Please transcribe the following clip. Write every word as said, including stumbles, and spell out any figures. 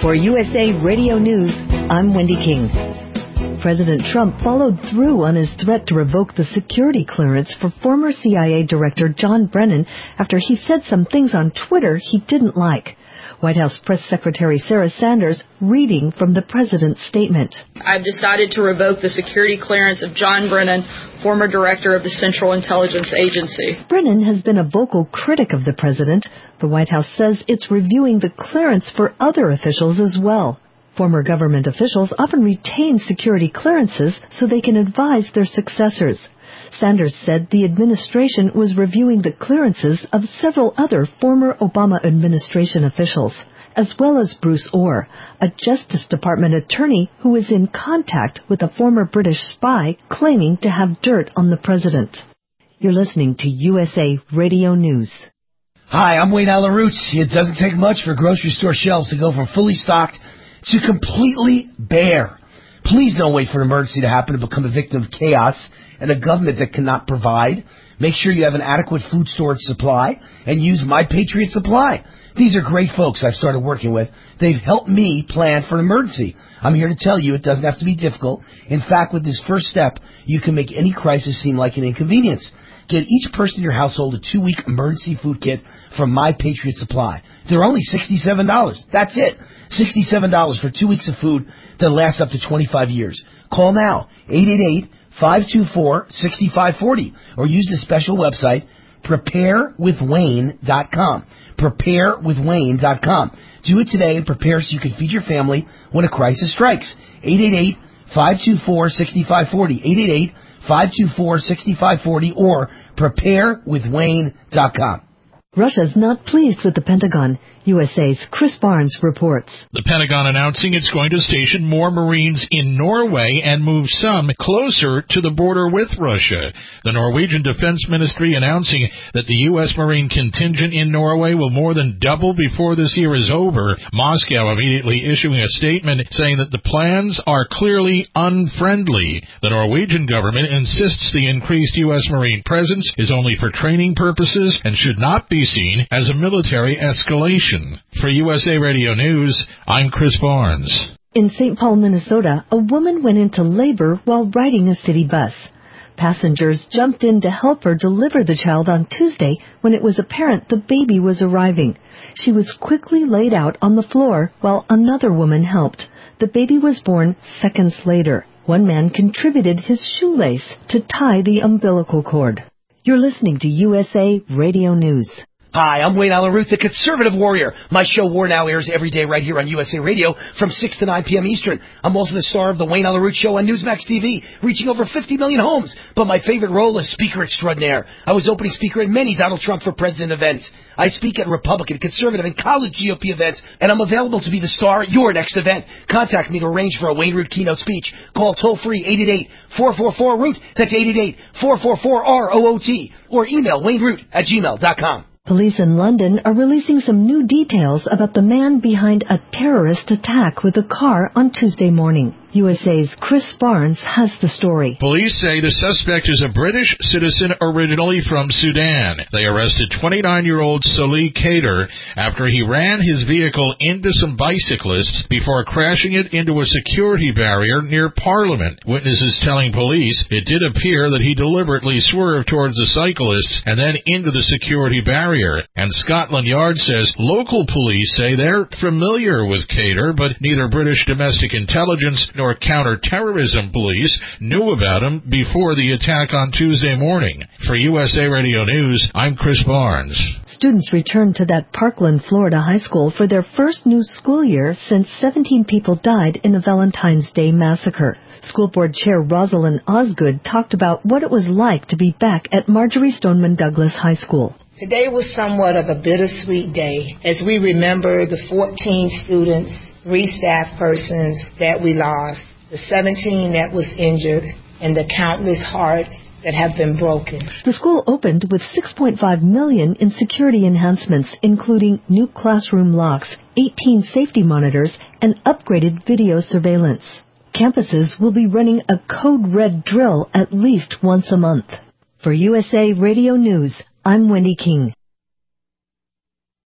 For U S A Radio News, I'm Wendy King. President Trump followed through on his threat to revoke the security clearance for former C I A Director John Brennan after he said some things on Twitter he didn't like. White House Press Secretary Sarah Sanders reading from the president's statement. I've decided to revoke the security clearance of John Brennan, former director of the Central Intelligence Agency. Brennan has been a vocal critic of the president. The White House says it's reviewing the clearance for other officials as well. Former government officials often retain security clearances so they can advise their successors. Sanders said the administration was reviewing the clearances of several other former Obama administration officials, as well as Bruce Orr, a Justice Department attorney who was in contact with a former British spy claiming to have dirt on the president. You're listening to U S A Radio News. Hi, I'm Wayne Allyn Root. It doesn't take much for grocery store shelves to go from fully stocked to completely bare. Please don't wait for an emergency to happen to become a victim of chaos and a government that cannot provide. Make sure you have an adequate food storage supply and use My Patriot Supply. These are great folks I've started working with. They've helped me plan for an emergency. I'm here to tell you it doesn't have to be difficult. In fact, with this first step, you can make any crisis seem like an inconvenience. Get each person in your household a two-week emergency food kit from My Patriot Supply. They're only sixty-seven dollars. That's it. sixty-seven dollars for two weeks of food that lasts up to twenty-five years. Call now, eight eight eight, five two four, six five four zero, or use the special website, prepare with wayne dot com. prepare with wayne dot com. Do it today and prepare so you can feed your family when a crisis strikes. eight eight eight, five two four, six five four zero. eight eight eight, five two four, six five four zero or prepare with wayne dot com. Russia's not pleased with the Pentagon. U S A's Chris Barnes reports. The Pentagon announcing it's going to station more Marines in Norway and move some closer to the border with Russia. The Norwegian Defense Ministry announcing that the U S Marine contingent in Norway will more than double before this year is over. Moscow immediately issuing a statement saying that the plans are clearly unfriendly. The Norwegian government insists the increased U S Marine presence is only for training purposes and should not be seen as a military escalation. For U S A Radio News, I'm Chris Barnes. In Saint Paul, Minnesota, a woman went into labor while riding a city bus. Passengers jumped in to help her deliver the child on Tuesday when it was apparent the baby was arriving. She was quickly laid out on the floor while another woman helped. The baby was born seconds later. One man contributed his shoelace to tie the umbilical cord. You're listening to U S A Radio News. Hi, I'm Wayne Allyn Root, the Conservative Warrior. My show War Now airs every day right here on U S A Radio from six to nine p.m. Eastern. I'm also the star of the Wayne Allyn Root Show on Newsmax T V, reaching over fifty million homes. But my favorite role is Speaker Extraordinaire. I was opening speaker at many Donald Trump for President events. I speak at Republican, Conservative, and college G O P events, and I'm available to be the star at your next event. Contact me to arrange for a Wayne Root keynote speech. Call toll-free eight eight eight, four four four, root. That's eight eight eight, four four four, R O O T. Or email wayneroot at gmail dot com. Police in London are releasing some new details about the man behind a terrorist attack with a car on Tuesday morning. U S A's Chris Barnes has the story. Police say the suspect is a British citizen originally from Sudan. They arrested twenty-nine-year-old Salih Kader after he ran his vehicle into some bicyclists before crashing it into a security barrier near Parliament. Witnesses telling police it did appear that he deliberately swerved towards the cyclists and then into the security barrier. And Scotland Yard says local police say they're familiar with Kader, but neither British domestic intelligence nor or counter-terrorism police knew about him before the attack on Tuesday morning. For U S A Radio News, I'm Chris Barnes. Students returned to that Parkland, Florida high school for their first new school year since seventeen people died in a Valentine's Day massacre. School Board Chair Rosalind Osgood talked about what it was like to be back at Marjory Stoneman Douglas High School. Today was somewhat of a bittersweet day as we remember the fourteen students, three staff persons that we lost, the seventeen that was injured, and the countless hearts that have been broken. The school opened with six point five million dollars in security enhancements, including new classroom locks, eighteen safety monitors, and upgraded video surveillance. Campuses will be running a code red drill at least once a month. For U S A Radio News, I'm Wendy King.